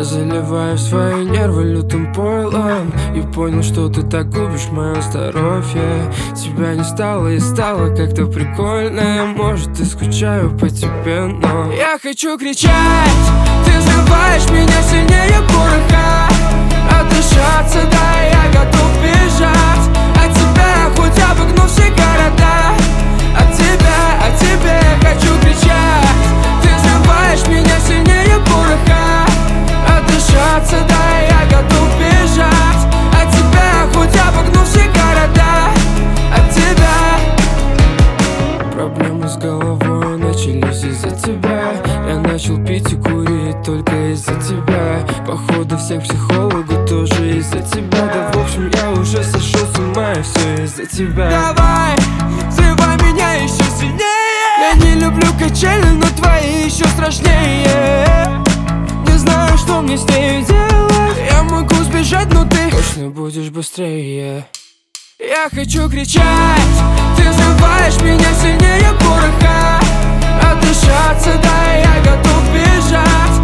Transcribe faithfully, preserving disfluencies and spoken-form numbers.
заливаю свои нервы лютым пойлом и понял, что ты так губишь мое здоровье. Тебя не стало и стало как-то прикольно. Я, может, и скучаю по тебе, но я хочу кричать. Ты взрываешь меня сильнее пороха. Отдышаться, да, я готов бежать от тебя, хоть обогну все города. От тебя, от тебя я хочу кричать. Ты взрываешь меня сильнее пороха. Отдышаться, да, я готов бежать от тебя, хоть обогну все города. От тебя. Проблемы с головой начались из-за тебя. Я начал пить и курить только из-за тебя. Походу всех психологов тоже из-за тебя. Да в общем я уже сошел с ума и все из-за тебя. Давай, взрывай меня еще сильнее. Я не люблю качели, но твои еще страшнее. Не знаю, что мне с ней делать. Я могу сбежать, но ты точно будешь быстрее. Я хочу кричать. Ты взрываешь меня сильнее пороха. Отдышаться, да, я готов бежать